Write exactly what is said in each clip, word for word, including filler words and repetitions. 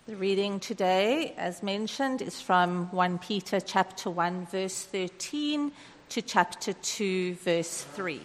The reading today, as mentioned, is from First Peter chapter one, verse thirteen to chapter two, verse three.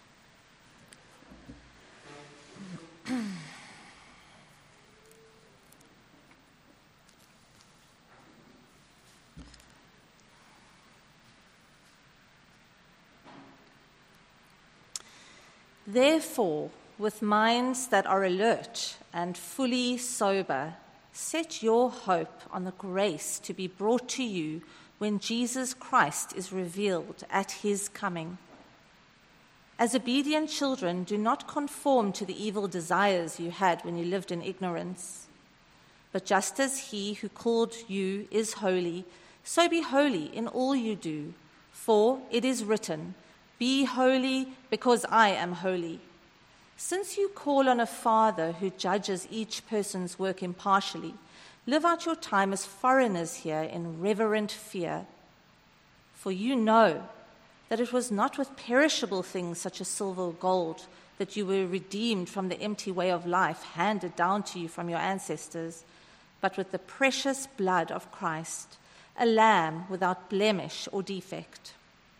Therefore, with minds that are alert and fully sober, set your hope on the grace to be brought to you when Jesus Christ is revealed at his coming. As obedient children, do not conform to the evil desires you had when you lived in ignorance. But just as he who called you is holy, so be holy in all you do. For it is written, "Be holy because I am holy." Since you call on a Father who judges each person's work impartially, live out your time as foreigners here in reverent fear. For you know that it was not with perishable things such as silver or gold that you were redeemed from the empty way of life handed down to you from your ancestors, but with the precious blood of Christ, a lamb without blemish or defect.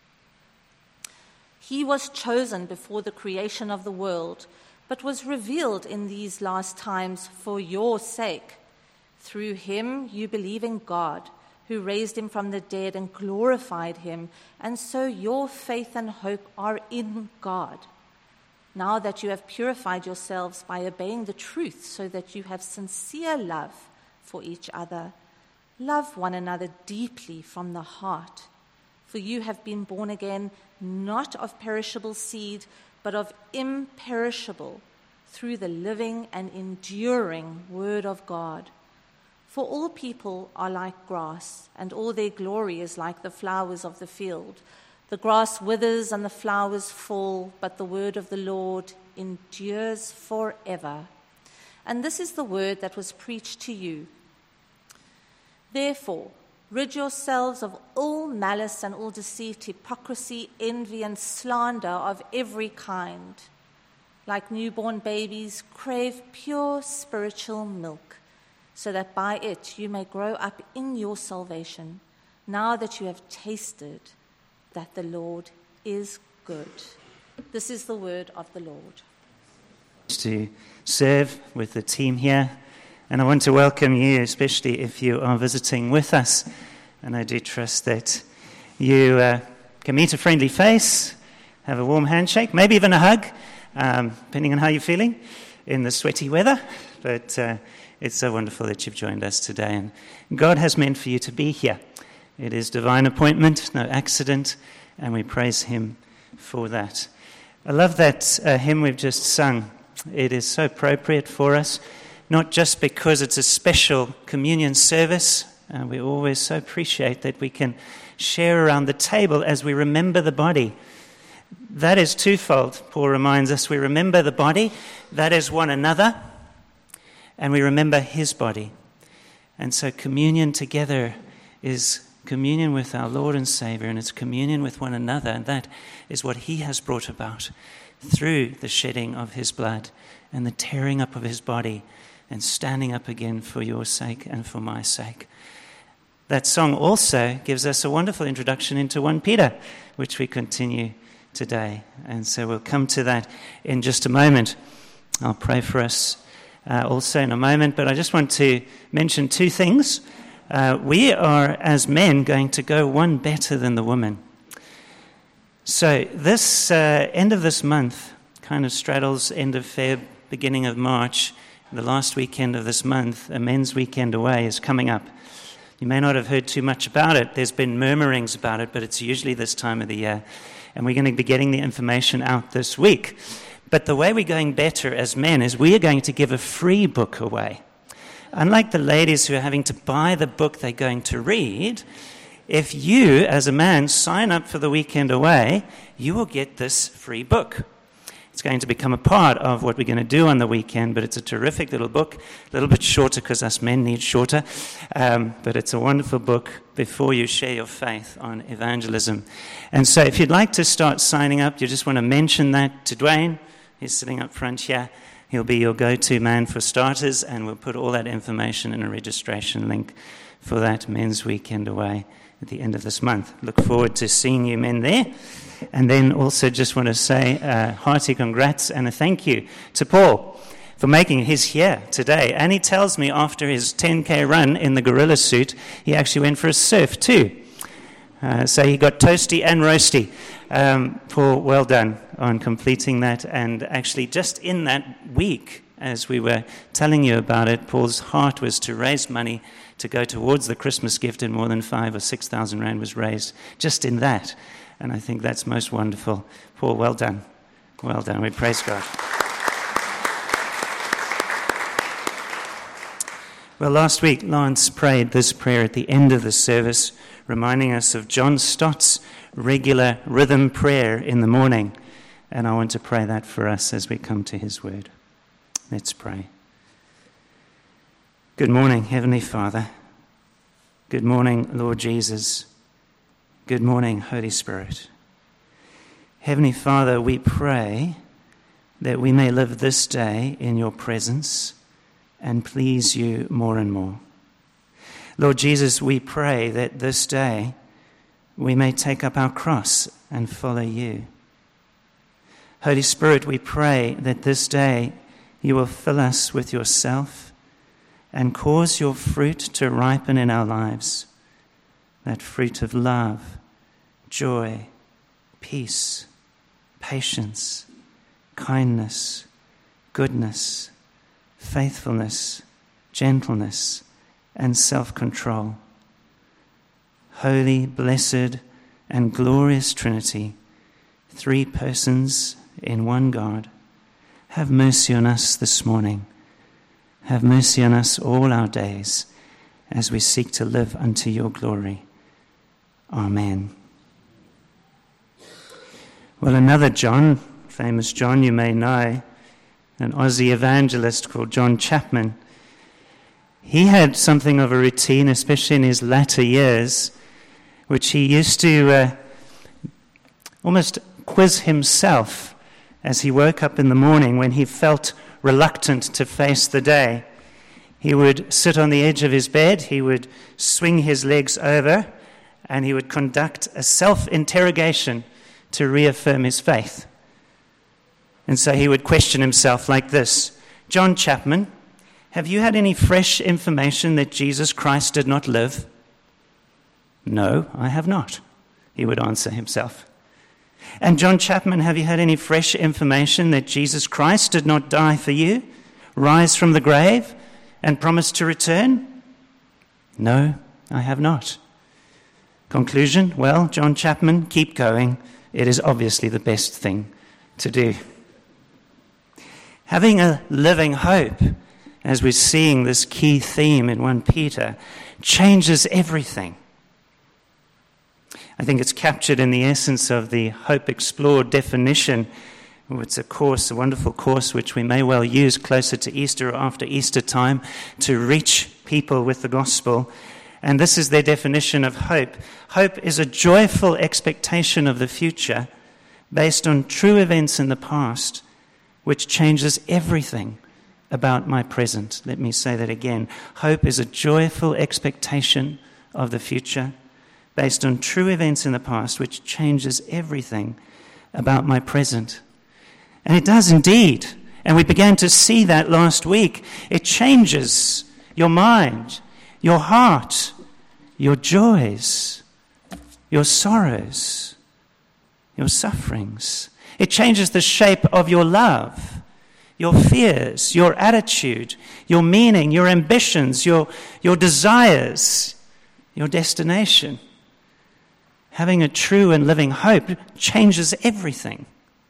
He was chosen before the creation of the world, but was revealed in these last times for your sake. Through him you believe in God, who raised him from the dead and glorified him, and so your faith and hope are in God. Now that you have purified yourselves by obeying the truth, so that you have sincere love for each other, love one another deeply from the heart. For you have been born again, not of perishable seed, but of imperishable, through the living and enduring word of God. For all people are like grass, and all their glory is like the flowers of the field. The grass withers and the flowers fall, but the word of the Lord endures forever. And this is the word that was preached to you. Therefore, rid yourselves of all malice and all deceit, hypocrisy, envy, and slander of every kind. Like newborn babies, crave pure spiritual milk, so that by it you may grow up in your salvation, now that you have tasted that the Lord is good. This is the word of the Lord. To serve with the team here. And I want to welcome you, especially if you are visiting with us. And I do trust that you uh, can meet a friendly face, have a warm handshake, maybe even a hug, um, depending on how you're feeling in the sweaty weather. But uh, it's so wonderful that you've joined us today. And God has meant for you to be here. It is divine appointment, no accident, and we praise him for that. I love that uh, hymn we've just sung. It is so appropriate for us. Not just because it's a special communion service, uh, we always so appreciate that we can share around the table as we remember the body. That is twofold, Paul reminds us. We remember the body, that is one another, and we remember his body. And so communion together is communion with our Lord and Savior, and it's communion with one another, and that is what he has brought about through the shedding of his blood and the tearing up of his body, and standing up again for your sake and for my sake. That song also gives us a wonderful introduction into First Peter, which we continue today. And so we'll come to that in just a moment. I'll pray for us uh, also in a moment, but I just want to mention two things. Uh, we are, as men, going to go one better than the woman. So this uh, end of this month kind of straddles end of February, beginning of March. The last weekend of this month, a men's weekend away, is coming up. You may not have heard too much about it. There's been murmurings about it, but it's usually this time of the year. And we're going to be getting the information out this week. But the way we're going better as men is we are going to give a free book away. Unlike the ladies who are having to buy the book they're going to read, if you, as a man, sign up for the weekend away, you will get this free book. It's going to become a part of what we're going to do on the weekend, but it's a terrific little book, a little bit shorter because us men need shorter, um, but it's a wonderful book before you share your faith on evangelism. And so if you'd like to start signing up, you just want to mention that to Dwayne. He's sitting up front here. He'll be your go-to man for starters, and we'll put all that information in a registration link for that men's weekend away at the end of this month. Look forward to seeing you men there. And then also just want to say a hearty congrats and a thank you to Paul for making his here today. And he tells me after his ten K run in the gorilla suit, he actually went for a surf too. Uh, so he got toasty and roasty. Um, Paul, well done on completing that. And actually just in that week, as we were telling you about it, Paul's heart was to raise money to go towards the Christmas gift, and more than five or six thousand rand was raised just in that. And I think that's most wonderful. Paul, well done. Well done. We praise God. Well, last week, Lance prayed this prayer at the end of the service, reminding us of John Stott's regular rhythm prayer in the morning. And I want to pray that for us as we come to his word. Let's pray. Good morning, Heavenly Father. Good morning, Lord Jesus. Good morning, Holy Spirit. Heavenly Father, we pray that we may live this day in your presence and please you more and more. Lord Jesus, we pray that this day we may take up our cross and follow you. Holy Spirit, we pray that this day you will fill us with yourself and cause your fruit to ripen in our lives, that fruit of love, joy, peace, patience, kindness, goodness, faithfulness, gentleness, and self-control. Holy, blessed, and glorious Trinity, three persons in one God, have mercy on us this morning. Have mercy on us all our days as we seek to live unto your glory. Amen. Well, another John, famous John you may know, an Aussie evangelist called John Chapman, he had something of a routine, especially in his latter years, which he used to uh, almost quiz himself as he woke up in the morning when he felt reluctant to face the day. He would sit on the edge of his bed, he would swing his legs over, and he would conduct a self-interrogation to reaffirm his faith. And so he would question himself like this: John Chapman, have you had any fresh information that Jesus Christ did not live? No, I have not, he would answer himself. And John Chapman, have you had any fresh information that Jesus Christ did not die for you, rise from the grave, and promise to return? No, I have not. Conclusion, well, John Chapman, keep going. It is obviously the best thing to do. Having a living hope, as we're seeing this key theme in First Peter, changes everything. I think it's captured in the essence of the Hope Explored definition. It's a course, a wonderful course, which we may well use closer to Easter or after Easter time to reach people with the gospel. And this is their definition of hope. Hope is a joyful expectation of the future based on true events in the past, which changes everything about my present. Let me say that again. Hope is a joyful expectation of the future based on true events in the past, which changes everything about my present. And it does indeed. And we began to see that last week. It changes your mind, your heart, your joys, your sorrows, your sufferings. It changes the shape of your love, your fears, your attitude, your meaning, your ambitions, your, your desires, your destination. Having a true and living hope changes everything.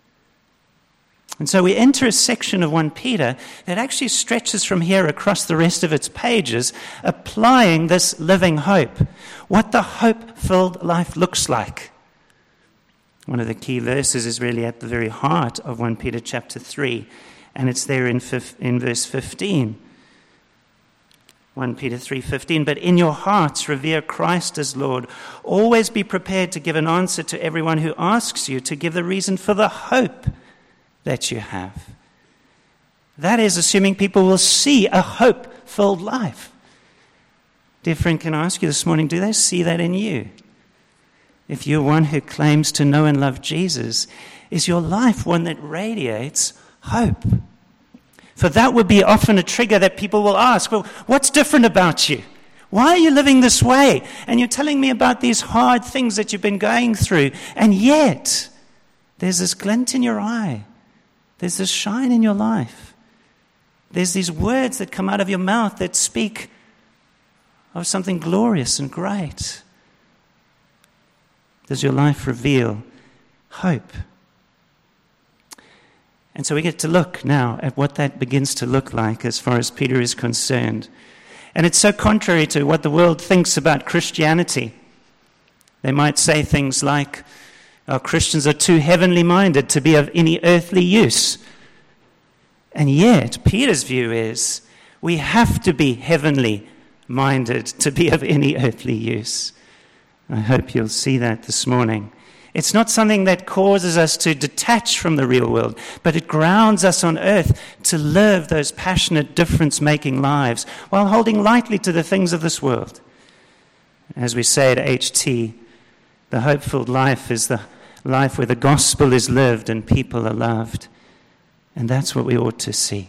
And so we enter a section of First Peter that actually stretches from here across the rest of its pages, applying this living hope, what the hope-filled life looks like. One of the key verses is really at the very heart of First Peter chapter three, and it's there in, in verse fifteen. First Peter three fifteen, but in your hearts revere Christ as Lord. Always be prepared to give an answer to everyone who asks you, to give the reason for the hope that you have. That is assuming people will see a hope-filled life. Dear friend, can I ask you this morning, do they see that in you? If you're one who claims to know and love Jesus, is your life one that radiates hope? For that would be often a trigger that people will ask, well, what's different about you? Why are you living this way? And you're telling me about these hard things that you've been going through, and yet there's this glint in your eye. There's this shine in your life. There's these words that come out of your mouth that speak of something glorious and great. Does your life reveal hope? And so we get to look now at what that begins to look like as far as Peter is concerned. And it's so contrary to what the world thinks about Christianity. They might say things like, oh, Christians are too heavenly minded to be of any earthly use. And yet, Peter's view is, we have to be heavenly minded to be of any earthly use. I hope you'll see that this morning. It's not something that causes us to detach from the real world, but it grounds us on earth to live those passionate, difference-making lives while holding lightly to the things of this world. As we say at H T, the hope-filled life is the life where the gospel is lived and people are loved. And that's what we ought to see.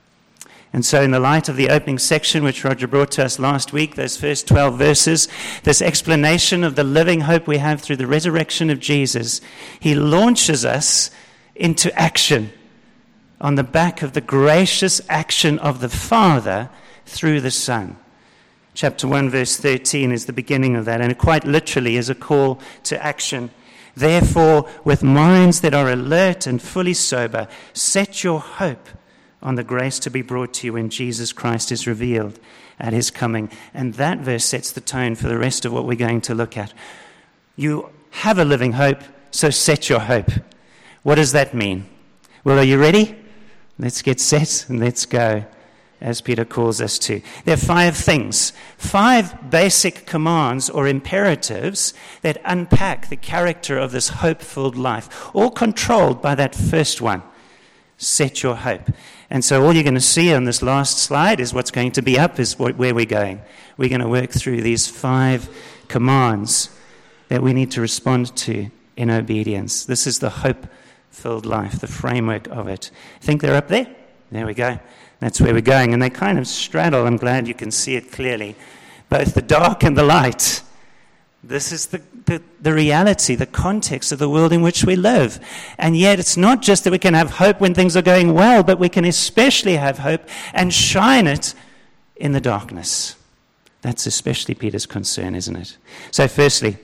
And so in the light of the opening section, which Roger brought to us last week, those first twelve verses, this explanation of the living hope we have through the resurrection of Jesus, he launches us into action on the back of the gracious action of the Father through the Son. Chapter one, verse thirteen is the beginning of that, and it quite literally is a call to action. Therefore, with minds that are alert and fully sober, set your hope on the grace to be brought to you when Jesus Christ is revealed at his coming. And that verse sets the tone for the rest of what we're going to look at. You have a living hope, so set your hope. What does that mean? Well, are you ready? Let's get set and let's go, as Peter calls us to. There are five things, five basic commands or imperatives that unpack the character of this hope-filled life, all controlled by that first one. Set your hope. And so all you're going to see on this last slide is what's going to be up, is what, where we're going. We're going to work through these five commands that we need to respond to in obedience. This is the hope-filled life, the framework of it. Think they're up there? There we go. That's where we're going. And they kind of straddle. I'm glad you can see it clearly. Both the dark and the light. This is the, the, the reality, the context of the world in which we live. And yet it's not just that we can have hope when things are going well, but we can especially have hope and shine it in the darkness. That's especially Peter's concern, isn't it? So firstly,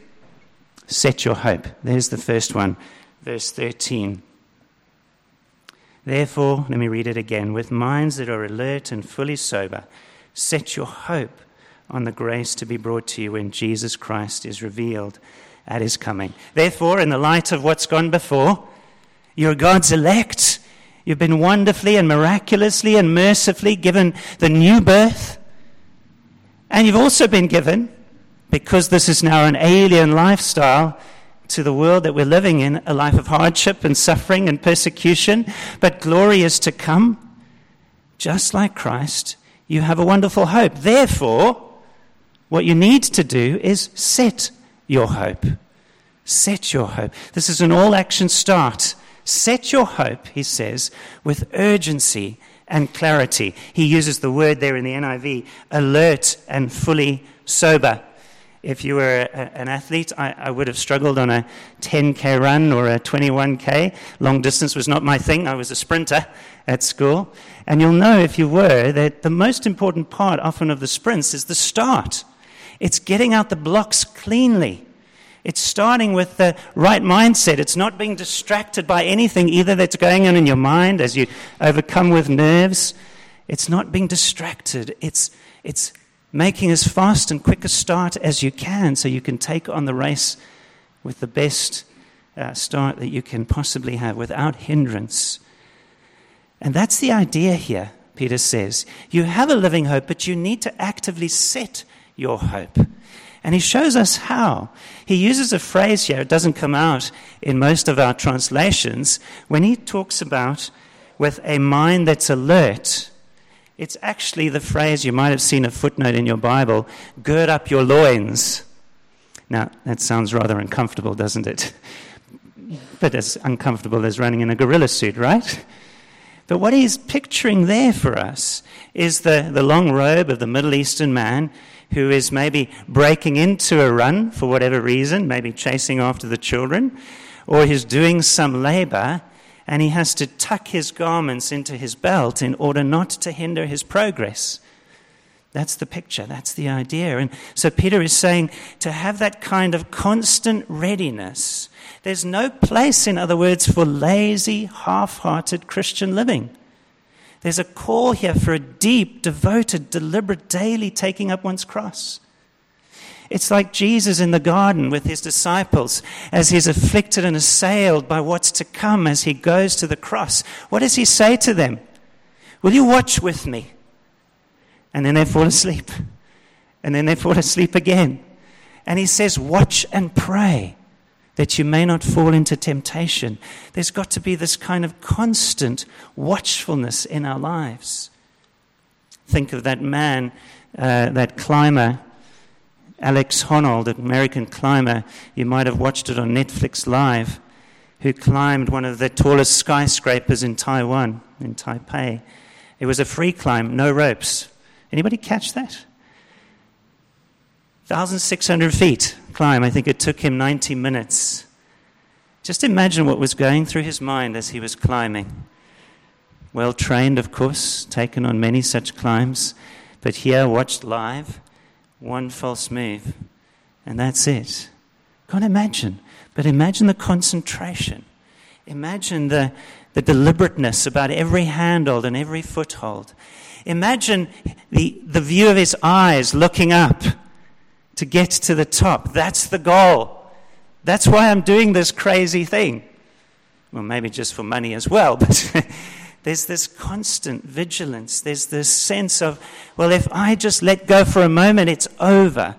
set your hope. There's the first one, verse thirteen. Therefore, let me read it again. With minds that are alert and fully sober, set your hope on the grace to be brought to you when Jesus Christ is revealed at his coming. Therefore, in the light of what's gone before, you're God's elect. You've been wonderfully and miraculously and mercifully given the new birth. And you've also been given, because this is now an alien lifestyle to the world that we're living in, a life of hardship and suffering and persecution, but glory is to come. Just like Christ, you have a wonderful hope. Therefore, what you need to do is set your hope. Set your hope. This is an all-action start. Set your hope, he says, with urgency and clarity. He uses the word there in the N I V, alert and fully sober. If you were a, an athlete, I, I would have struggled on a ten K run or a twenty-one K. Long distance was not my thing. I was a sprinter at school. And you'll know, if you were, that the most important part often of the sprints is the start. It's getting out the blocks cleanly. It's starting with the right mindset. It's not being distracted by anything either that's going on in your mind as you overcome with nerves. It's not being distracted. It's it's making as fast and quick a start as you can so you can take on the race with the best uh, start that you can possibly have without hindrance. And that's the idea here, Peter says. You have a living hope, but you need to actively set your hope. And he shows us how. He uses a phrase here, it doesn't come out in most of our translations, when he talks about with a mind that's alert. It's actually the phrase, you might have seen a footnote in your Bible, gird up your loins. Now, that sounds rather uncomfortable, doesn't it? But as uncomfortable as running in a gorilla suit, right? But what he's picturing there for us is the, the long robe of the Middle Eastern man who is maybe breaking into a run for whatever reason, maybe chasing after the children, or he's doing some labor, and he has to tuck his garments into his belt in order not to hinder his progress. That's the picture, that's the idea. And so Peter is saying to have that kind of constant readiness. There's no place, in other words, for lazy, half-hearted Christian living. There's a call here for a deep, devoted, deliberate, daily taking up one's cross. It's like Jesus in the garden with his disciples as he's afflicted and assailed by what's to come as he goes to the cross. What does he say to them? Will you watch with me? And then they fall asleep. And then they fall asleep again. And he says, watch and pray that you may not fall into temptation. There's got to be this kind of constant watchfulness in our lives. Think of that man, uh, that climber, Alex Honnold, an American climber. You might have watched it on Netflix Live, who climbed one of the tallest skyscrapers in Taiwan, in Taipei. It was a free climb, no ropes. Anybody catch that? one thousand six hundred feet climb. I think it took him ninety minutes. Just imagine what was going through his mind as he was climbing. Well trained, of course, taken on many such climbs, but here watched live, one false move, and that's it. Can't imagine, but imagine the concentration. Imagine the, the deliberateness about every handhold and every foothold. Imagine the, the view of his eyes looking up to get to the top. That's the goal. That's why I'm doing this crazy thing. Well, maybe just for money as well, but there's this constant vigilance. There's this sense of, well, if I just let go for a moment, it's over.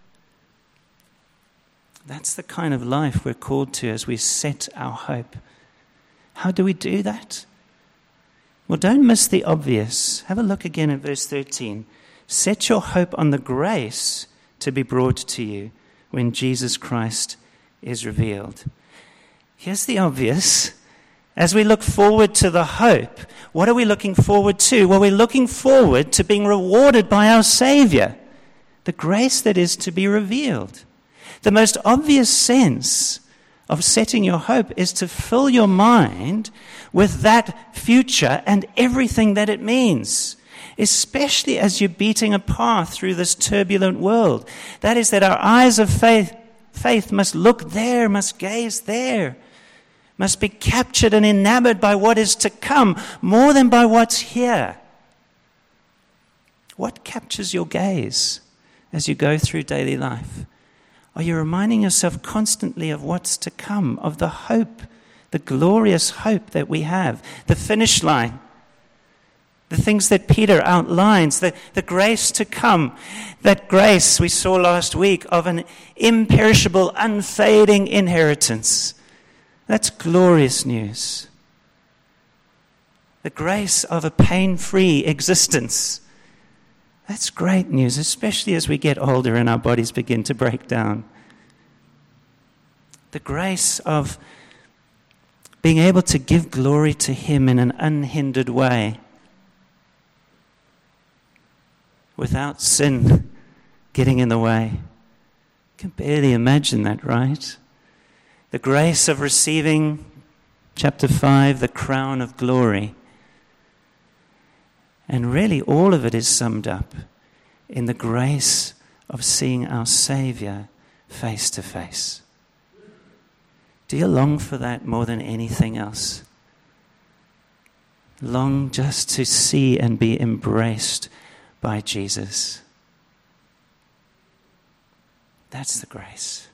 That's the kind of life we're called to as we set our hope. How do we do that? Well, don't miss the obvious. Have a look again at verse thirteen. Set your hope on the grace to be brought to you when Jesus Christ is revealed. Here's the obvious. As we look forward to the hope, what are we looking forward to? Well, we're looking forward to being rewarded by our Savior, the grace that is to be revealed. The most obvious sense of setting your hope is to fill your mind with that future and everything that it means, especially as you're beating a path through this turbulent world. That is that our eyes of faith, faith must look there, must gaze there, must be captured and enamored by what is to come more than by what's here. What captures your gaze as you go through daily life? Are you reminding yourself constantly of what's to come, of the hope, the glorious hope that we have, the finish line, the things that Peter outlines, the, the grace to come, that grace we saw last week of an imperishable, unfading inheritance? That's glorious news. The grace of a pain-free existence. That's great news, especially as we get older and our bodies begin to break down. The grace of being able to give glory to Him in an unhindered way, without sin getting in the way. You can barely imagine that, right? The grace of receiving, chapter five, the crown of glory. And really all of it is summed up in the grace of seeing our Savior face to face. Do you long for that more than anything else? Long just to see and be embraced by Jesus. That's the grace.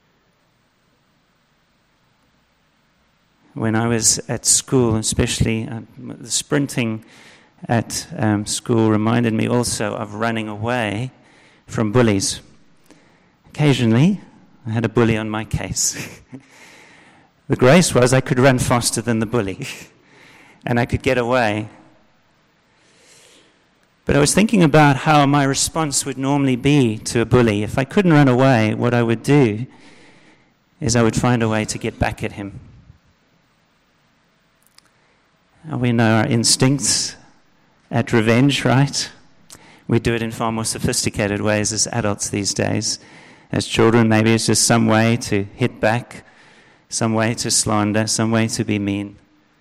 When I was at school, especially uh, the sprinting at um, school reminded me also of running away from bullies. Occasionally, I had a bully on my case. The grace was I could run faster than the bully. and I could get away. But I was thinking about how my response would normally be to a bully. If I couldn't run away, what I would do is I would find a way to get back at him. We know our instincts at revenge, right? We do it in far more sophisticated ways as adults these days. As children, maybe it's just some way to hit back, some way to slander, some way to be mean.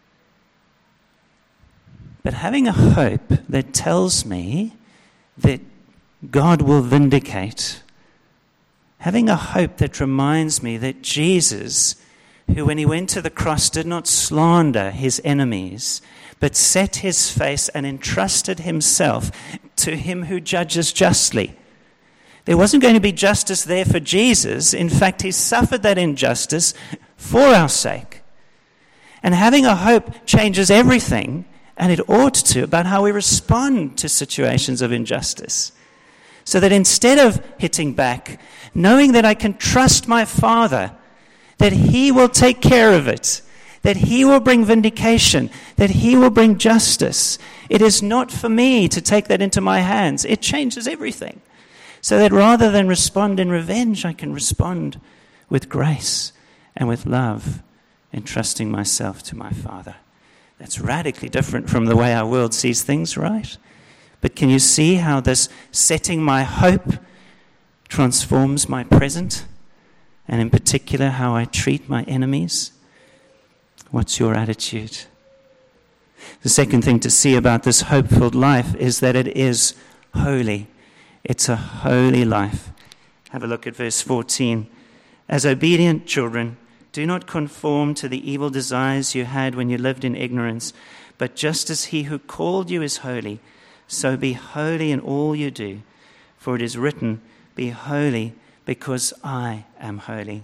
But having a hope that tells me that God will vindicate, having a hope that reminds me that Jesus, who when he went to the cross did not slander his enemies, but set his face and entrusted himself to him who judges justly. There wasn't going to be justice there for Jesus. In fact, he suffered that injustice for our sake. And having a hope changes everything, and it ought to, about how we respond to situations of injustice. So that instead of hitting back, knowing that I can trust my Father, that he will take care of it, that he will bring vindication, that he will bring justice. It is not for me to take that into my hands. It changes everything. So that rather than respond in revenge, I can respond with grace and with love, entrusting myself to my Father. That's radically different from the way our world sees things, right? But can you see how this setting my hope transforms my present? And in particular, how I treat my enemies? What's your attitude? The second thing to see about this hope-filled life is that it is holy. It's a holy life. Have a look at verse fourteen. As obedient children, do not conform to the evil desires you had when you lived in ignorance, but just as he who called you is holy, so be holy in all you do. For it is written, be holy, because I am holy.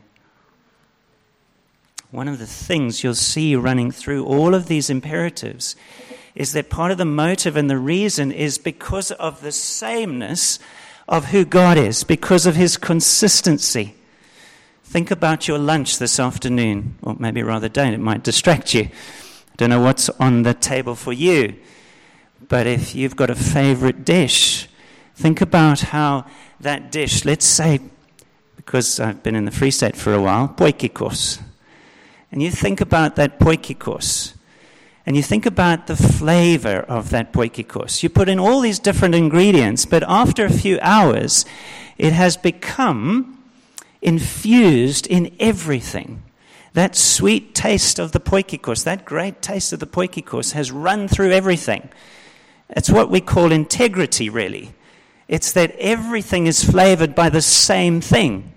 One of the things you'll see running through all of these imperatives is that part of the motive and the reason is because of the sameness of who God is, because of his consistency. Think about your lunch this afternoon, or maybe rather don't, it might distract you. I don't know what's on the table for you, but if you've got a favorite dish, think about how that dish, let's say, because I've been in the Free State for a while, potjiekos. And you think about that potjiekos, and you think about the flavor of that potjiekos. You put in all these different ingredients, but after a few hours, it has become infused in everything. That sweet taste of the potjiekos, that great taste of the potjiekos has run through everything. It's what we call integrity, really. It's that everything is flavored by the same thing.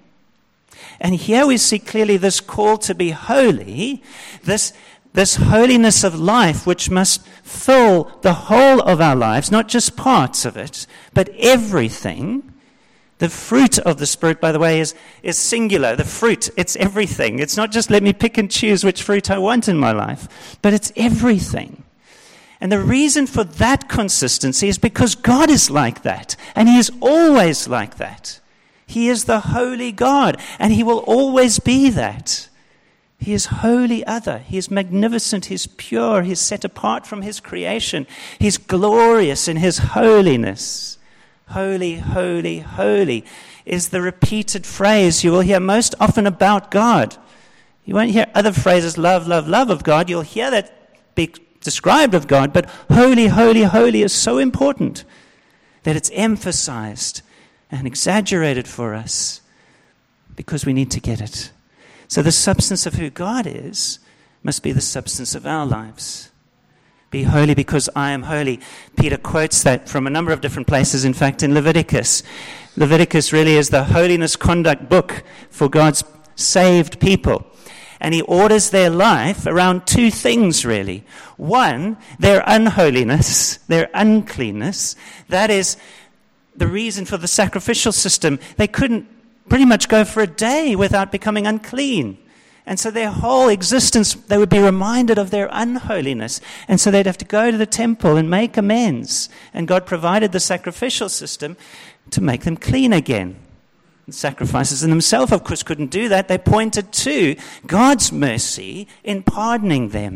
And here we see clearly this call to be holy, this, this holiness of life which must fill the whole of our lives, not just parts of it, but everything. The fruit of the Spirit, by the way, is, is singular. The fruit, it's everything. It's not just let me pick and choose which fruit I want in my life, but it's everything. And the reason for that consistency is because God is like that, and he is always like that. He is the holy God, and he will always be that. He is holy other. He is magnificent. He is pure. He is set apart from his creation. He is glorious in his holiness. Holy, holy, holy is the repeated phrase you will hear most often about God. You won't hear other phrases, love, love, love of God. You'll hear that be described of God, but holy, holy, holy is so important that it's emphasized and exaggerated for us because we need to get it. So the substance of who God is must be the substance of our lives. Be holy because I am holy. Peter quotes that from a number of different places, in fact, in Leviticus. Leviticus really is the holiness conduct book for God's saved people. And he orders their life around two things, really. One, their unholiness, their uncleanness. That is the reason for the sacrificial system. They couldn't pretty much go for a day without becoming unclean. And so their whole existence, they would be reminded of their unholiness. And so they'd have to go to the temple and make amends. And God provided the sacrificial system to make them clean again. The sacrifices in themselves, of course, couldn't do that. They pointed to God's mercy in pardoning them,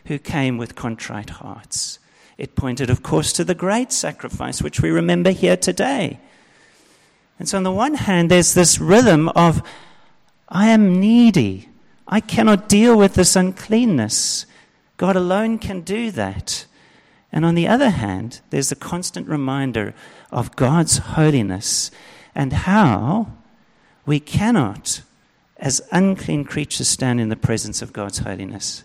who came with contrite hearts. It pointed, of course, to the great sacrifice, which we remember here today. And so on the one hand, there's this rhythm of, I am needy. I cannot deal with this uncleanness. God alone can do that. And on the other hand, there's a constant reminder of God's holiness and how we cannot, as unclean creatures, stand in the presence of God's holiness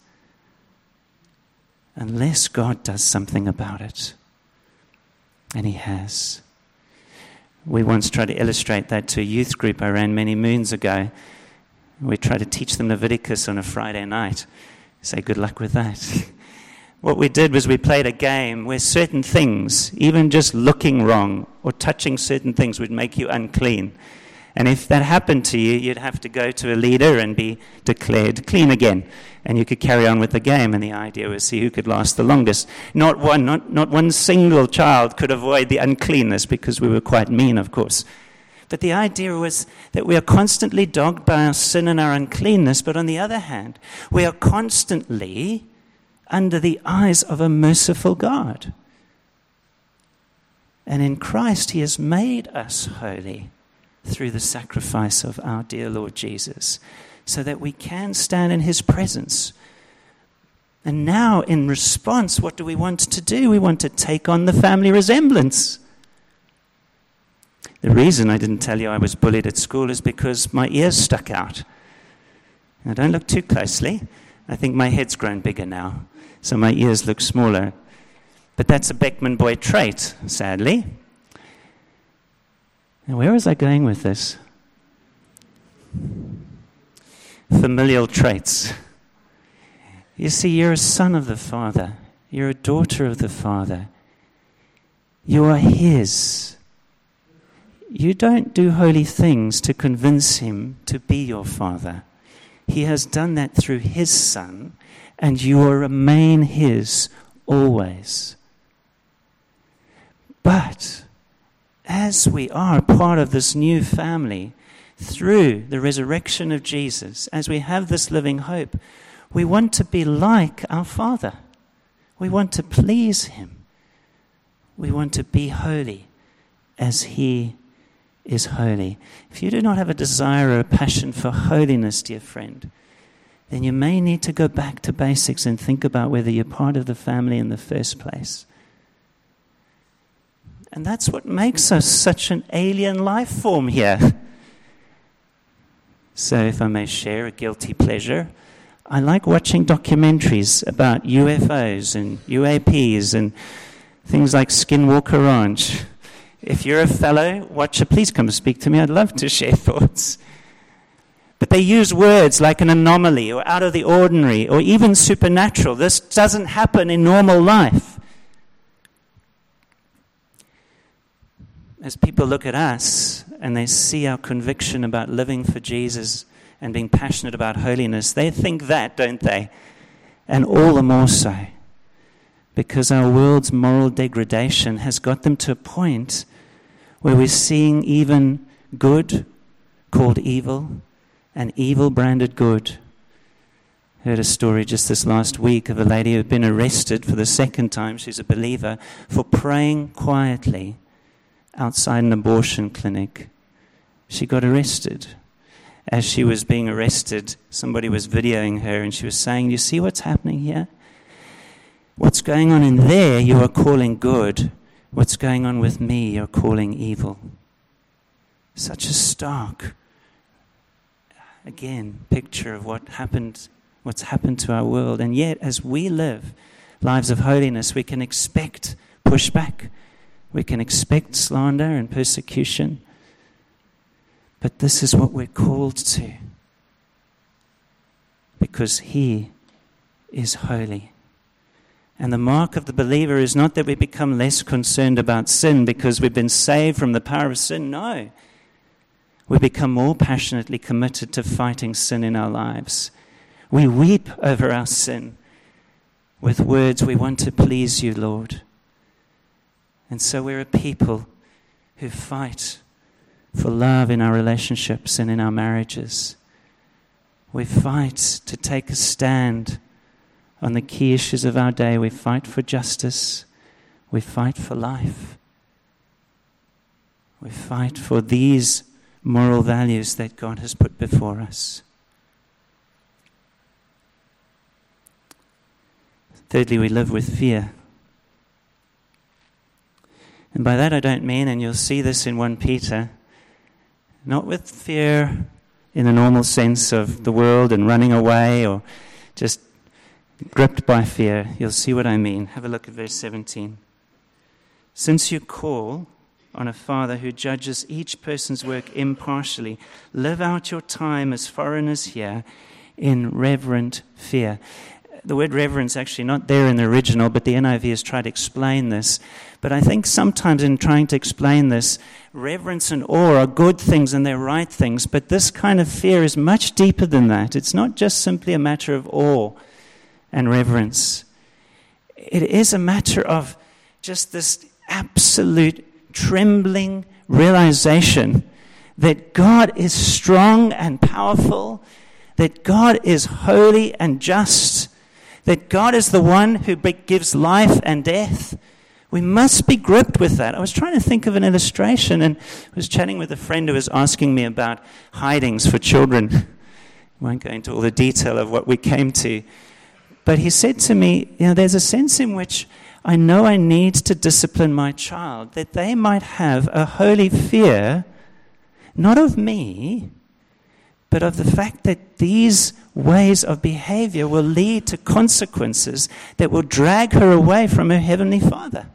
unless God does something about it. And he has. We once tried to illustrate that to a youth group I ran many moons ago. We tried to teach them Leviticus on a Friday night. Say good luck with that. What we did was we played a game where certain things, even just looking wrong or touching certain things, would make you unclean. And if that happened to you, you'd have to go to a leader and be declared clean again. And you could carry on with the game. And the idea was see who could last the longest. Not one, not, not one single child could avoid the uncleanness because we were quite mean, of course. But the idea was that we are constantly dogged by our sin and our uncleanness. But on the other hand, we are constantly under the eyes of a merciful God. And in Christ, he has made us holy through the sacrifice of our dear Lord Jesus, so that we can stand in his presence. And now, in response, what do we want to do? We want to take on the family resemblance. The reason I didn't tell you I was bullied at school is because my ears stuck out. Now, don't look too closely. I think my head's grown bigger now, so my ears look smaller. But that's a Beckman boy trait, sadly. Now, where was I going with this? Familial traits. You see, you're a son of the Father. You're a daughter of the Father. You are his. You don't do holy things to convince him to be your Father. He has done that through his Son, and you will remain his always. But as we are part of this new family, through the resurrection of Jesus, as we have this living hope, we want to be like our Father. We want to please him. We want to be holy as he is holy. If you do not have a desire or a passion for holiness, dear friend, then you may need to go back to basics and think about whether you're part of the family in the first place. And that's what makes us such an alien life form here. So if I may share a guilty pleasure, I like watching documentaries about U F Os and U A Ps and things like Skinwalker Ranch. If you're a fellow watcher, please come speak to me. I'd love to share thoughts. But they use words like an anomaly or out of the ordinary or even supernatural. This doesn't happen in normal life. As people look at us and they see our conviction about living for Jesus and being passionate about holiness, they think that, don't they? And all the more so, because our world's moral degradation has got them to a point where we're seeing even good called evil and evil branded good. I heard a story just this last week of a lady who had been arrested for the second time, she's a believer, for praying quietly outside an abortion clinic. She got arrested. As she was being arrested, somebody was videoing her and she was saying, you see what's happening here? What's going on in there you are calling good. What's going on with me you're calling evil. Such a stark, again, picture of what happened, what's happened to our world. And yet, as we live lives of holiness, we can expect pushback. We can expect slander and persecution. But this is what we're called to. Because he is holy. And the mark of the believer is not that we become less concerned about sin because we've been saved from the power of sin. No. We become more passionately committed to fighting sin in our lives. We weep over our sin with words, we want to please you, Lord. And so we're a people who fight for love in our relationships and in our marriages. We fight to take a stand on the key issues of our day. We fight for justice. We fight for life. We fight for these moral values that God has put before us. Thirdly, we live with fear. And by that I don't mean, and you'll see this in First Peter, not with fear in the normal sense of the world and running away or just gripped by fear. You'll see what I mean. Have a look at verse seventeen. Since you call on a Father who judges each person's work impartially, live out your time as foreigners here in reverent fear. The word reverence actually not there in the original, but the N I V has tried to explain this. But I think sometimes in trying to explain this, reverence and awe are good things and they're right things, but this kind of fear is much deeper than that. It's not just simply a matter of awe and reverence. It is a matter of just this absolute trembling realization that God is strong and powerful, that God is holy and just, that God is the one who gives life and death. We must be gripped with that. I was trying to think of an illustration and I was chatting with a friend who was asking me about hidings for children. I won't go into all the detail of what we came to. But he said to me, you know, there's a sense in which I know I need to discipline my child, that they might have a holy fear, not of me, but of the fact that these ways of behavior will lead to consequences that will drag her away from her Heavenly Father.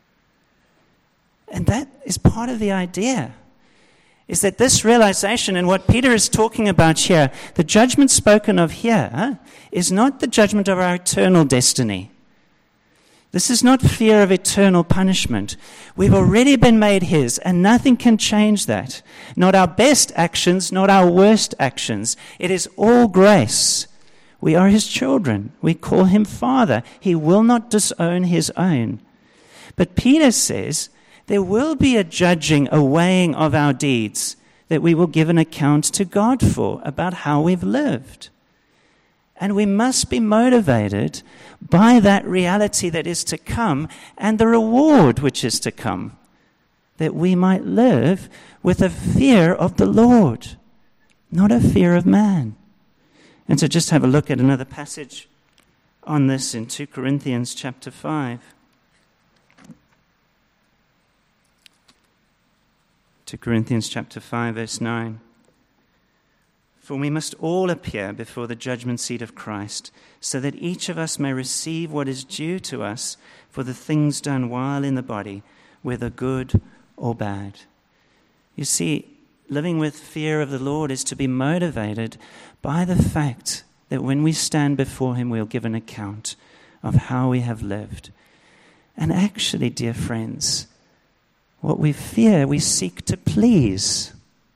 And that is part of the idea, is that this realization and what Peter is talking about here, the judgment spoken of here, is not the judgment of our eternal destiny. This is not fear of eternal punishment. We've already been made His, and nothing can change that. Not our best actions, not our worst actions. It is all grace. We are His children. We call Him Father. He will not disown His own. But Peter says there will be a judging, a weighing of our deeds that we will give an account to God for about how we've lived. And we must be motivated by that reality that is to come and the reward which is to come, that we might live with a fear of the Lord, not a fear of man. And so just have a look at another passage on this in Second Corinthians chapter five. Second Corinthians chapter five, verse nine. For we must all appear before the judgment seat of Christ, so that each of us may receive what is due to us for the things done while in the body, whether good or bad. You see, living with fear of the Lord is to be motivated by the fact that when we stand before Him, we'll give an account of how we have lived. And actually, dear friends, what we fear, we seek to please.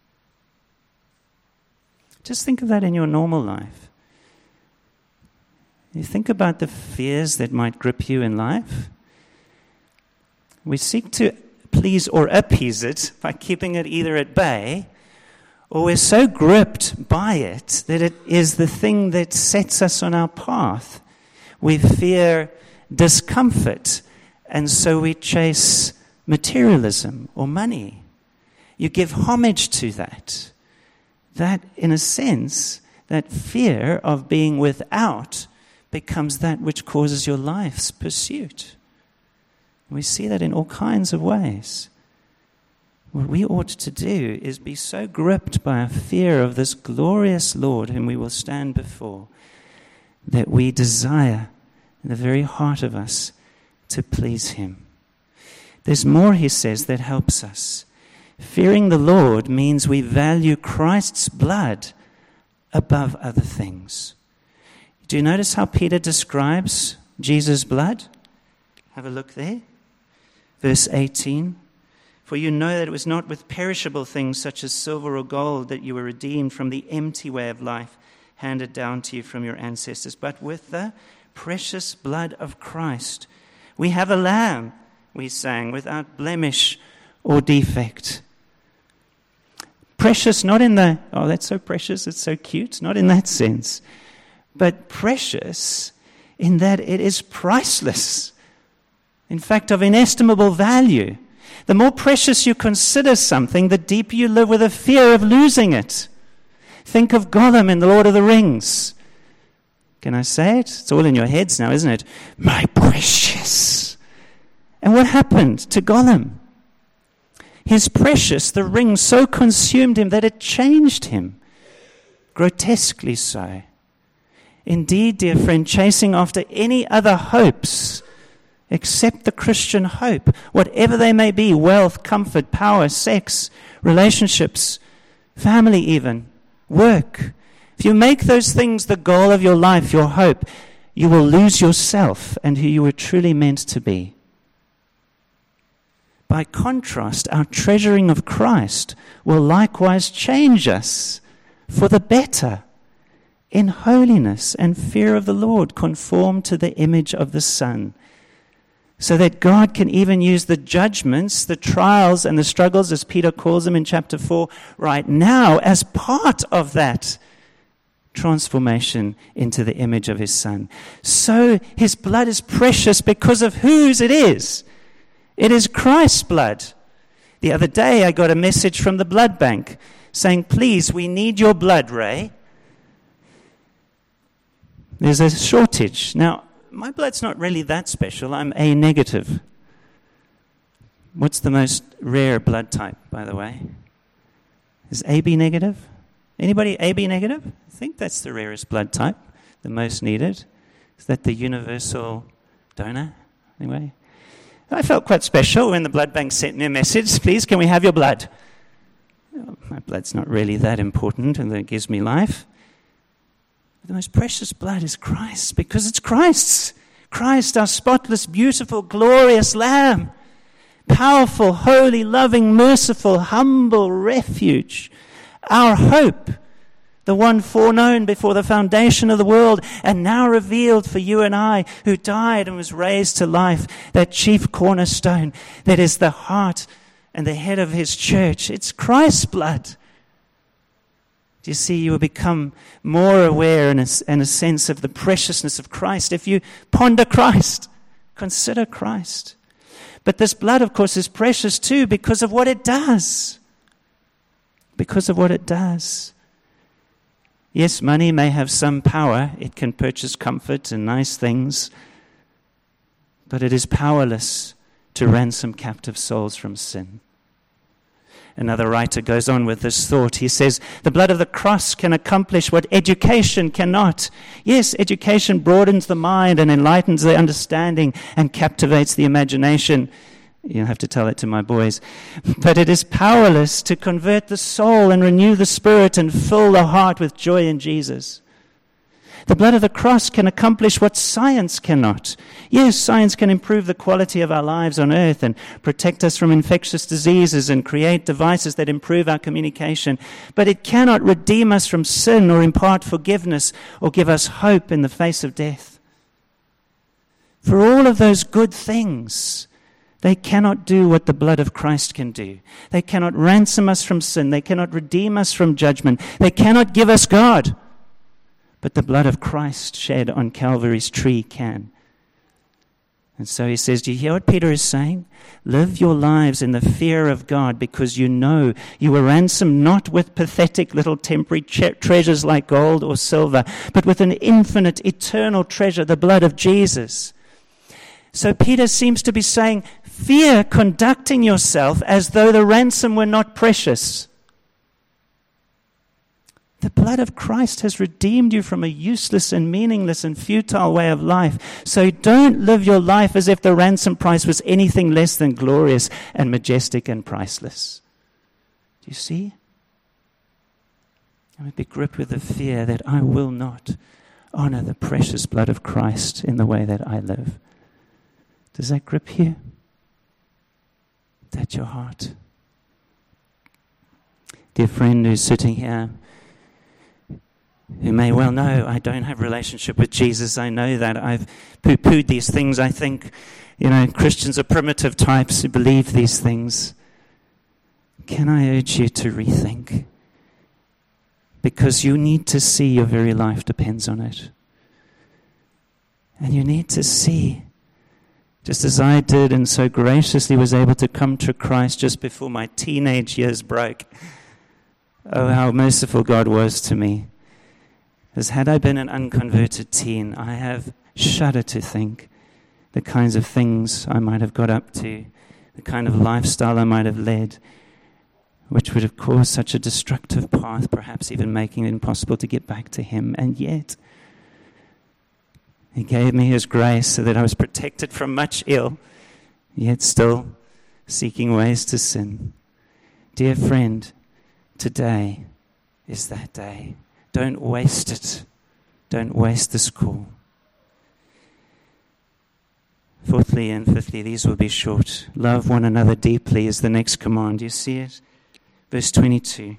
Just think of that in your normal life. You think about the fears that might grip you in life. We seek to please or appease it by keeping it either at bay, or we're so gripped by it that it is the thing that sets us on our path. We fear discomfort, and so we chase materialism or money. You give homage to that. That, in a sense, that fear of being without becomes that which causes your life's pursuit. We see that in all kinds of ways. What we ought to do is be so gripped by a fear of this glorious Lord whom we will stand before that we desire in the very heart of us to please Him. There's more, he says, that helps us. Fearing the Lord means we value Christ's blood above other things. Do you notice how Peter describes Jesus' blood? Have a look there. Verse eighteen. For you know that it was not with perishable things such as silver or gold that you were redeemed from the empty way of life handed down to you from your ancestors, but with the precious blood of Christ. We have a lamb, we sang, without blemish or defect. Precious, not in the, oh, that's so precious, it's so cute, not in that sense. But precious in that it is priceless. In fact, of inestimable value. The more precious you consider something, the deeper you live with a fear of losing it. Think of Gollum in The Lord of the Rings. Can I say it? It's all in your heads now, isn't it? My precious. And what happened to Gollum? His precious, the ring, so consumed him that it changed him. Grotesquely so. Indeed, dear friend, chasing after any other hopes except the Christian hope, whatever they may be, wealth, comfort, power, sex, relationships, family even, work. If you make those things the goal of your life, your hope, you will lose yourself and who you were truly meant to be. By contrast, our treasuring of Christ will likewise change us for the better in holiness and fear of the Lord, conformed to the image of the Son, so that God can even use the judgments, the trials, and the struggles, as Peter calls them in chapter four, right now as part of that transformation into the image of his Son. So his blood is precious because of whose it is. It is Christ's blood. The other day I got a message from the blood bank saying, please, we need your blood, Ray. There's a shortage. Now, my blood's not really that special. I'm A negative. What's the most rare blood type, by the way? Is A B negative? Anybody A B negative? I think that's the rarest blood type, the most needed. Is that the universal donor? Anyway, I felt quite special when the blood bank sent me a message. Please, can we have your blood? Oh, my blood's not really that important, and it gives me life. The most precious blood is Christ's, because it's Christ's. Christ, our spotless, beautiful, glorious Lamb. Powerful, holy, loving, merciful, humble refuge. Our hope, the one foreknown before the foundation of the world, and now revealed for you and I, who died and was raised to life, that chief cornerstone that is the heart and the head of his church. It's Christ's blood. Do you see, you will become more aware in a, in a sense of the preciousness of Christ if you ponder Christ, consider Christ. But this blood, of course, is precious too because of what it does. Because of what it does. Yes, money may have some power. It can purchase comfort and nice things. But it is powerless to ransom captive souls from sin. Another writer goes on with this thought. He says, the blood of the cross can accomplish what education cannot. Yes, education broadens the mind and enlightens the understanding and captivates the imagination. You'll have to tell it to my boys. But it is powerless to convert the soul and renew the spirit and fill the heart with joy in Jesus. The blood of the cross can accomplish what science cannot. Yes, science can improve the quality of our lives on earth and protect us from infectious diseases and create devices that improve our communication. But it cannot redeem us from sin or impart forgiveness or give us hope in the face of death. For all of those good things, they cannot do what the blood of Christ can do. They cannot ransom us from sin. They cannot redeem us from judgment. They cannot give us God. But the blood of Christ shed on Calvary's tree can. And so he says, do you hear what Peter is saying? Live your lives in the fear of God because you know you were ransomed not with pathetic little temporary tre- treasures like gold or silver, but with an infinite, eternal treasure, the blood of Jesus. So Peter seems to be saying, fear conducting yourself as though the ransom were not precious. The blood of Christ has redeemed you from a useless and meaningless and futile way of life. So don't live your life as if the ransom price was anything less than glorious and majestic and priceless. Do you see? I'm a bit gripped with the fear that I will not honor the precious blood of Christ in the way that I live. Does that grip you? Is that your heart? Dear friend who's sitting here, who may well know, I don't have a relationship with Jesus. I know that. I've poo-pooed these things. I think, you know, Christians are primitive types who believe these things. Can I urge you to rethink? Because you need to see your very life depends on it. And you need to see, just as I did and so graciously was able to come to Christ just before my teenage years broke. Oh, how merciful God was to me. As had I been an unconverted teen, I have shuddered to think the kinds of things I might have got up to, the kind of lifestyle I might have led, which would have caused such a destructive path, perhaps even making it impossible to get back to him. And yet, he gave me his grace so that I was protected from much ill, yet still seeking ways to sin. Dear friend, today is that day. Don't waste it. Don't waste this call. Fourthly and fifthly, these will be short. Love one another deeply is the next command. You see it? Verse twenty-two.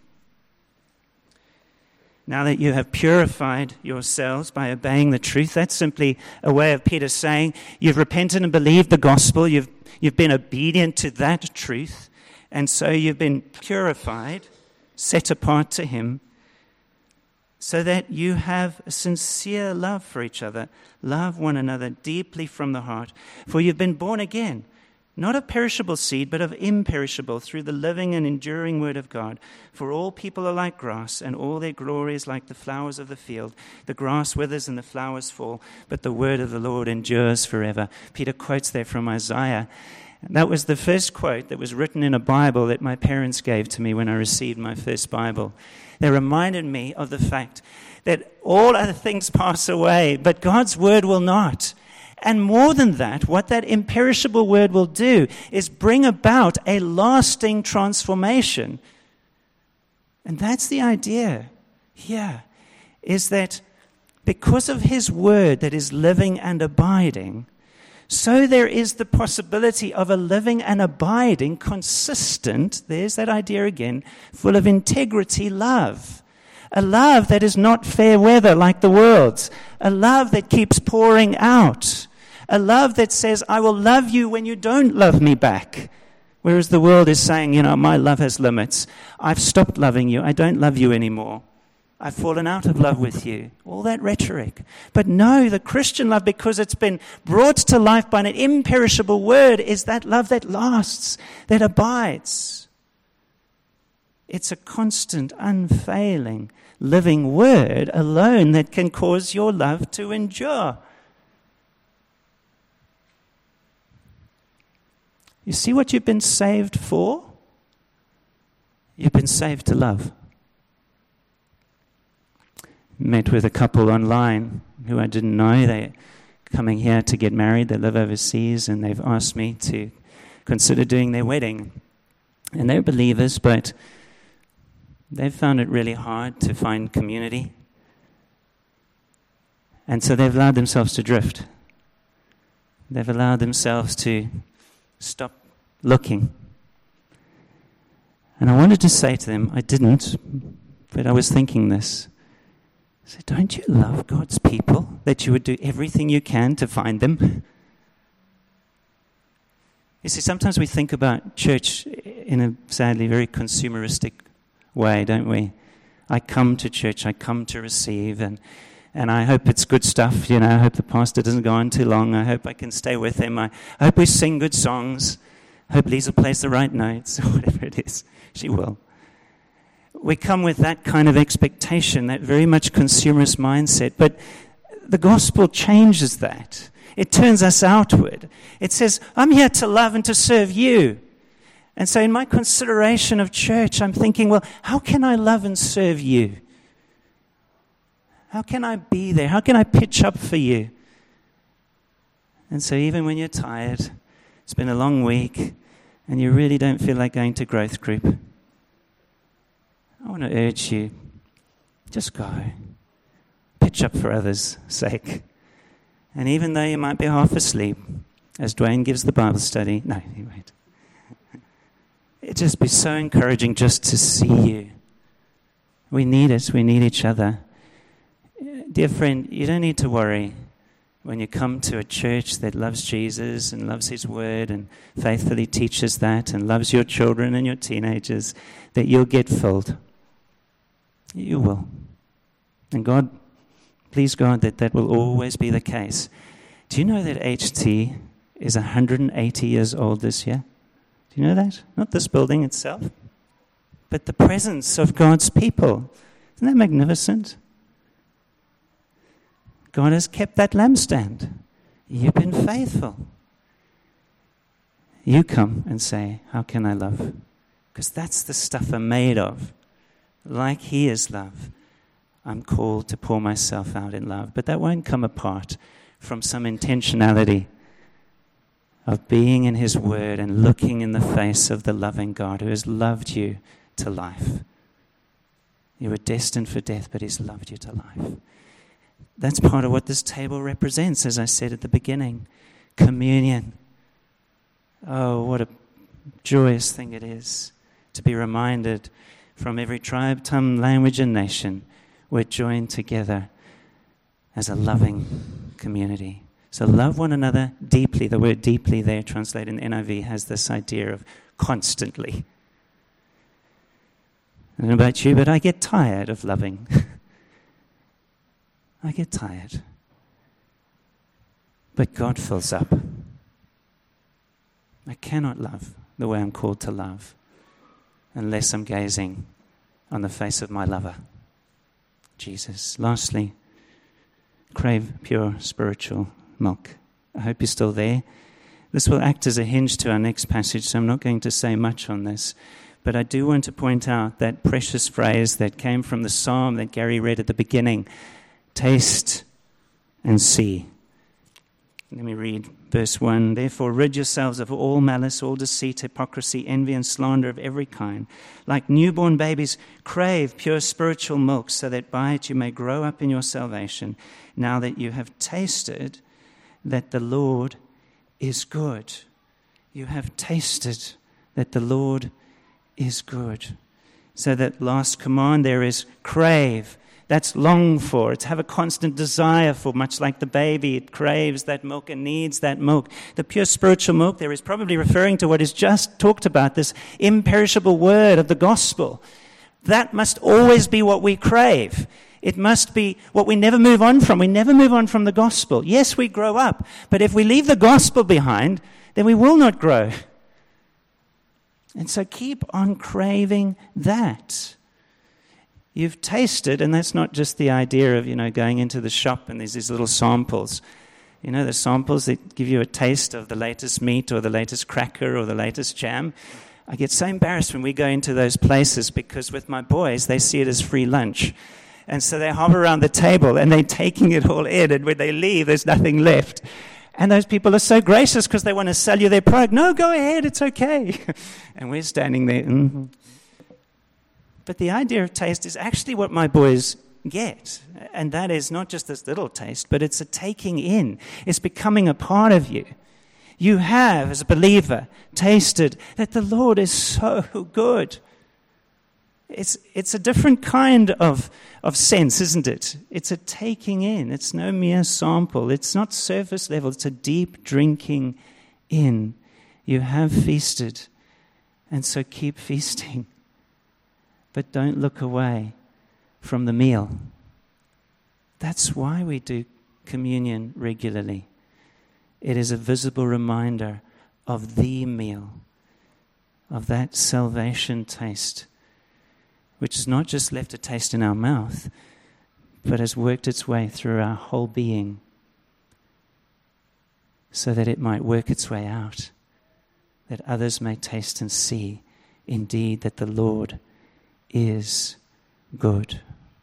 Now that you have purified yourselves by obeying the truth, that's simply a way of Peter saying you've repented and believed the gospel, you've, you've been obedient to that truth, and so you've been purified, set apart to him, so that you have a sincere love for each other. Love one another deeply from the heart, for you've been born again, not of perishable seed, but of imperishable, through the living and enduring word of God. For all people are like grass, and all their glory is like the flowers of the field. The grass withers and the flowers fall, but the word of the Lord endures forever. Peter quotes there from Isaiah. That was the first quote that was written in a Bible that my parents gave to me when I received my first Bible. They reminded me of the fact that all other things pass away, but God's word will not. And more than that, what that imperishable word will do is bring about a lasting transformation. And that's the idea here, is that because of his word that is living and abiding, so there is the possibility of a living and abiding, consistent, there's that idea again, full of integrity love. A love that is not fair weather like the world's. A love that keeps pouring out. A love that says, I will love you when you don't love me back. Whereas the world is saying, you know, my love has limits. I've stopped loving you. I don't love you anymore. I've fallen out of love with you. All that rhetoric. But no, the Christian love, because it's been brought to life by an imperishable word, is that love that lasts, that abides. It's a constant, unfailing, living word alone that can cause your love to endure. You see what you've been saved for? You've been saved to love. Met with a couple online who I didn't know. They're coming here to get married. They live overseas, and they've asked me to consider doing their wedding. And they're believers, but they've found it really hard to find community. And so they've allowed themselves to drift. They've allowed themselves to stop looking. And I wanted to say to them, I didn't, but I was thinking this. I said, don't you love God's people that you would do everything you can to find them? You see, sometimes we think about church in a sadly very consumeristic way, don't we? I come to church, I come to receive, and And I hope it's good stuff, you know. I hope the pastor doesn't go on too long. I hope I can stay with him. I, I hope we sing good songs. I hope Lisa plays the right notes, or whatever it is. She will. We come with that kind of expectation, that very much consumerist mindset. But the gospel changes that. It turns us outward. It says, I'm here to love and to serve you. And so in my consideration of church, I'm thinking, well, how can I love and serve you? How can I be there? How can I pitch up for you? And so even when you're tired, it's been a long week, and you really don't feel like going to growth group, I want to urge you, just go. Pitch up for others' sake. And even though you might be half asleep, as Dwayne gives the Bible study, no, he won't. It'd just be so encouraging just to see you. We need it. We need each other. Dear friend, you don't need to worry when you come to a church that loves Jesus and loves his word and faithfully teaches that and loves your children and your teenagers, that you'll get filled. You will. And God, please God, that that will always be the case. Do you know that H T is one hundred eighty years old this year? Do you know that? Not this building itself, but the presence of God's people. Isn't that magnificent? God has kept that lampstand. You've been faithful. You come and say, how can I love? Because that's the stuff I'm made of. Like he is love, I'm called to pour myself out in love. But that won't come apart from some intentionality of being in his word and looking in the face of the loving God who has loved you to life. You were destined for death, but he's loved you to life. That's part of what this table represents, as I said at the beginning. Communion. Oh, what a joyous thing it is to be reminded from every tribe, tongue, language, and nation, we're joined together as a loving community. So love one another deeply. The word deeply there, translated in N I V, has this idea of constantly. I don't know about you, but I get tired of loving. I get tired. But God fills up. I cannot love the way I'm called to love unless I'm gazing on the face of my lover, Jesus. Lastly, crave pure spiritual milk. I hope you're still there. This will act as a hinge to our next passage, so I'm not going to say much on this. But I do want to point out that precious phrase that came from the psalm that Gary read at the beginning. Taste and see. Let me read verse one. Therefore rid yourselves of all malice, all deceit, hypocrisy, envy, and slander of every kind. Like newborn babies, crave pure spiritual milk, so that by it you may grow up in your salvation, now that you have tasted that the Lord is good. You have tasted that the Lord is good. So that last command there is crave. That's long for. It's have a constant desire for, much like the baby. It craves that milk and needs that milk. The pure spiritual milk there is probably referring to what is just talked about, this imperishable word of the gospel. That must always be what we crave. It must be what we never move on from. We never move on from the gospel. Yes, we grow up, but if we leave the gospel behind, then we will not grow. And so keep on craving that. You've tasted, and that's not just the idea of, you know, going into the shop and there's these little samples. You know, the samples that give you a taste of the latest meat or the latest cracker or the latest jam. I get so embarrassed when we go into those places because with my boys, they see it as free lunch. And so they hover around the table and they're taking it all in, and when they leave, there's nothing left. And those people are so gracious because they want to sell you their product. No, go ahead, it's okay. And we're standing there. Mm-hmm. But the idea of taste is actually what my boys get. And that is not just this little taste, but it's a taking in. It's becoming a part of you. You have, as a believer, tasted that the Lord is so good. It's it's a different kind of, of sense, isn't it? It's a taking in. It's no mere sample. It's not surface level. It's a deep drinking in. You have feasted, and so keep feasting. But don't look away from the meal. That's why we do communion regularly. It is a visible reminder of the meal, of that salvation taste, which has not just left a taste in our mouth, but has worked its way through our whole being so that it might work its way out, that others may taste and see indeed that the Lord is good.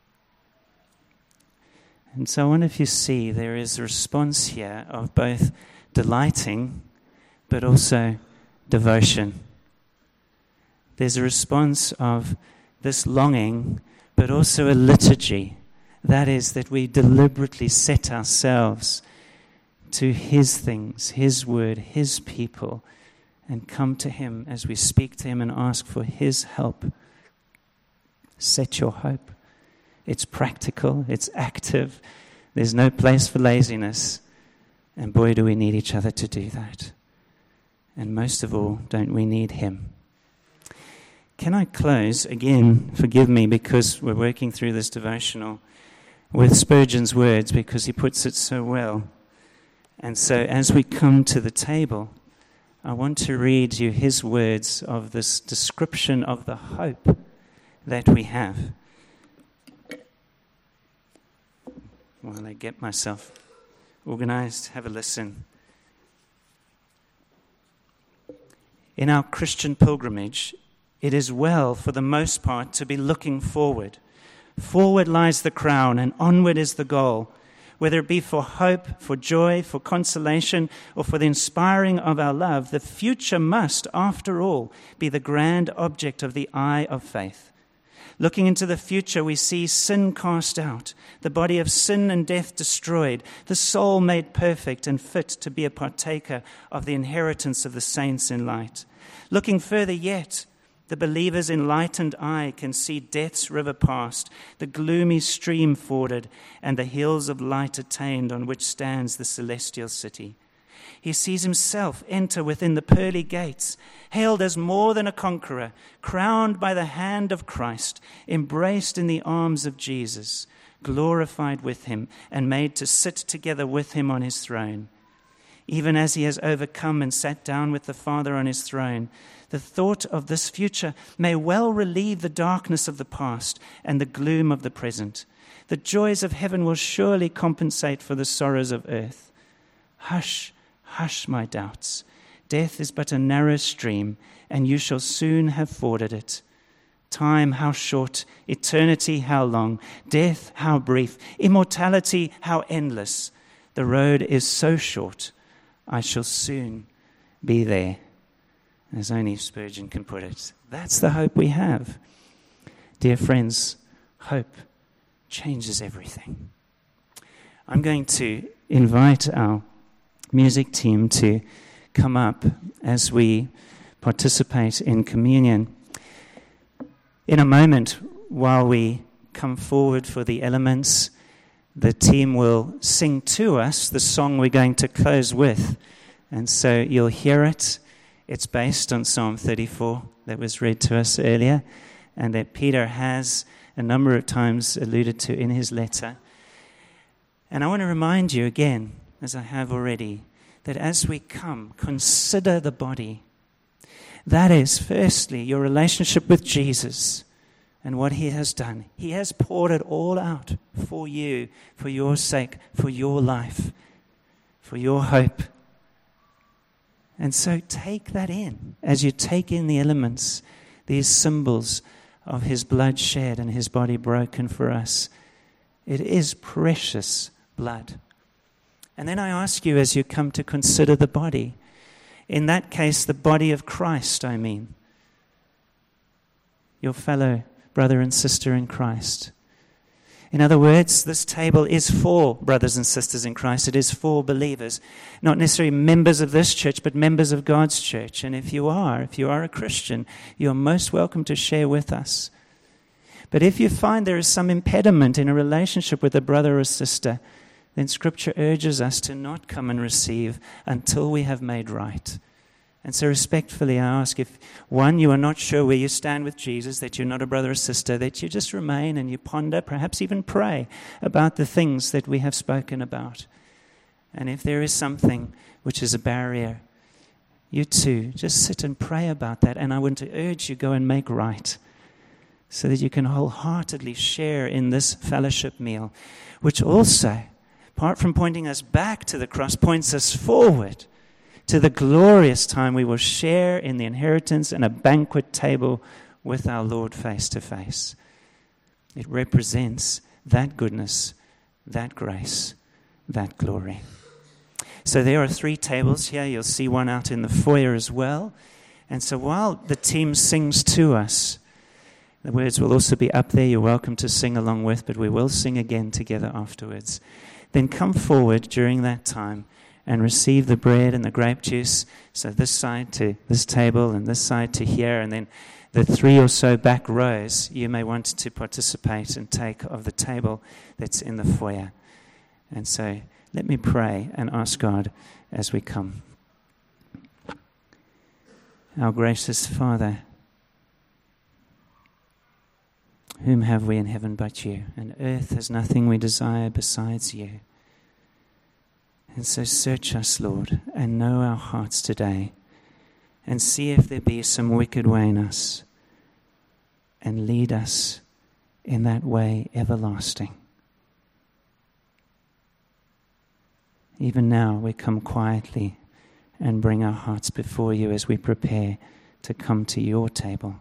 And so I wonder if you see there is a response here of both delighting but also devotion. There's a response of this longing, but also a liturgy. That is, that we deliberately set ourselves to his things, his word, his people, and come to him as we speak to him and ask for his help. Set your hope. It's practical, it's active. There's no place for laziness. And boy, do we need each other to do that. And most of all, don't we need him? Can I close, again, forgive me because we're working through this devotional, with Spurgeon's words because he puts it so well. And so as we come to the table, I want to read you his words of this description of the hope that we have. While I get myself organized, have a listen. In our Christian pilgrimage, it is well, for the most part, to be looking forward. Forward lies the crown, and onward is the goal. Whether it be for hope, for joy, for consolation, or for the inspiring of our love, the future must, after all, be the grand object of the eye of faith. Looking into the future, we see sin cast out, the body of sin and death destroyed, the soul made perfect and fit to be a partaker of the inheritance of the saints in light. Looking further yet, the believer's enlightened eye can see death's river passed, the gloomy stream forded, and the hills of light attained on which stands the celestial city. He sees himself enter within the pearly gates, hailed as more than a conqueror, crowned by the hand of Christ, embraced in the arms of Jesus, glorified with him, and made to sit together with him on his throne. Even as he has overcome and sat down with the Father on his throne, the thought of this future may well relieve the darkness of the past and the gloom of the present. The joys of heaven will surely compensate for the sorrows of earth. Hush, hush, my doubts. Death is but a narrow stream, and you shall soon have forded it. Time, how short. Eternity, how long. Death, how brief. Immortality, how endless. The road is so short. I shall soon be there. As only Spurgeon can put it. That's the hope we have. Dear friends, hope changes everything. I'm going to invite our music team to come up as we participate in communion. In a moment, while we come forward for the elements, the team will sing to us the song we're going to close with. And so you'll hear it. It's based on Psalm thirty-four that was read to us earlier, and that Peter has a number of times alluded to in his letter. And I want to remind you again, as I have already, that as we come, consider the body. That is, firstly, your relationship with Jesus and what he has done. He has poured it all out for you, for your sake, for your life, for your hope. And so take that in as you take in the elements, these symbols of his blood shed and his body broken for us. It is precious blood. And then I ask you as you come to consider the body, in that case, the body of Christ, I mean, your fellow brother and sister in Christ. In other words, this table is for brothers and sisters in Christ. It is for believers, not necessarily members of this church, but members of God's church. And if you are, if you are a Christian, you are most welcome to share with us. But if you find there is some impediment in a relationship with a brother or sister, then Scripture urges us to not come and receive until we have made right. And so respectfully I ask, if one, you are not sure where you stand with Jesus, that you're not a brother or sister, that you just remain and you ponder, perhaps even pray about the things that we have spoken about. And if there is something which is a barrier, you too, just sit and pray about that. And I want to urge you, go and make right, so that you can wholeheartedly share in this fellowship meal, which also, apart from pointing us back to the cross, points us forward to the glorious time we will share in the inheritance and a banquet table with our Lord face to face. It represents that goodness, that grace, that glory. So there are three tables here. You'll see one out in the foyer as well. And so while the team sings to us, the words will also be up there. You're welcome to sing along with, but we will sing again together afterwards. Then come forward during that time and receive the bread and the grape juice. So this side to this table and this side to here, and then the three or so back rows, you may want to participate and take of the table that's in the foyer. And so let me pray and ask God as we come. Our gracious Father, whom have we in heaven but you? And earth has nothing we desire besides you. And so search us, Lord, and know our hearts today, and see if there be some wicked way in us, and lead us in that way everlasting. Even now we come quietly and bring our hearts before you as we prepare to come to your table.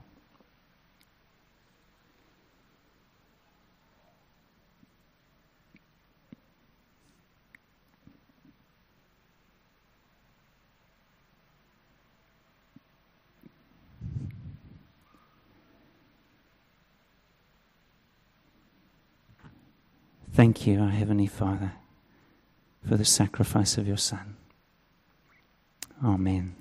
Thank you, our Heavenly Father, for the sacrifice of your Son. Amen.